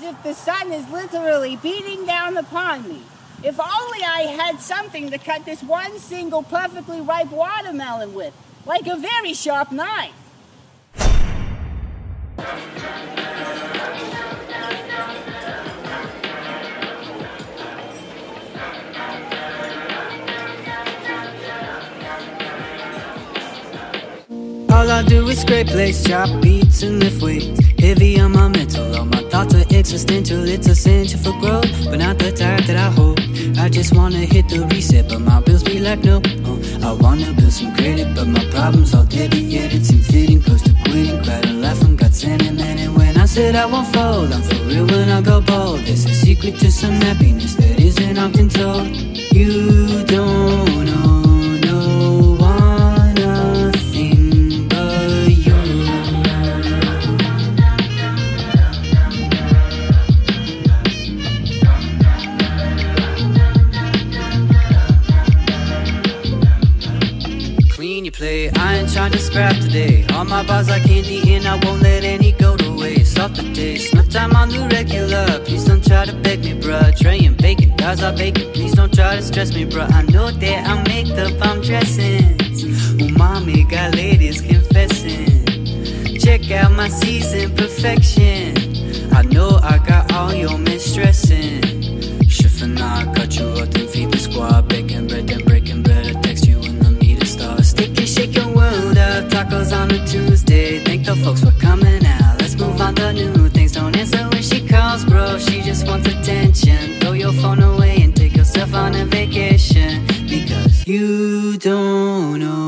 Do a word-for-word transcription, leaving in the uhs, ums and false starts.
if the sun is literally beating down upon me. If only I had something to cut this one single perfectly ripe watermelon with, like a very sharp knife. All I do is scrape legs, chop beats and lift weights. Heavy on my mental, all my thoughts are existential. It's essential for growth, but not the type that I hope. I just wanna hit the reset, but my bills be like no. Oh, I wanna build some credit, but my problems all debit. Yet it seems fitting, close to quitting. Cried a laugh from God sentiment, and when I said I won't fold, I'm for real when I go bold. There's a secret to some happiness that isn't often told. You don't know. Play. I ain't trying to scrap today. All my bars like candy and I won't let any go to waste. Off the taste, no time on the regular. Please don't try to beg me, bruh. Tray and bacon, guys are bacon. Please don't try to stress me, bruh. I know that I'm made up, I'm dressing. Oh, mommy got ladies confessing. Check out my season perfection. I know I got all your men stressing. Chef and I got you up and feed the squad. Baking bread and breaking bread. I text you when the meter starts. Stick and shake your world up. Tacos on a Tuesday. Thank the folks for coming out. Let's move on to new things. Don't answer when she calls, bro. She just wants attention. Throw your phone away and take yourself on a vacation. Because you don't know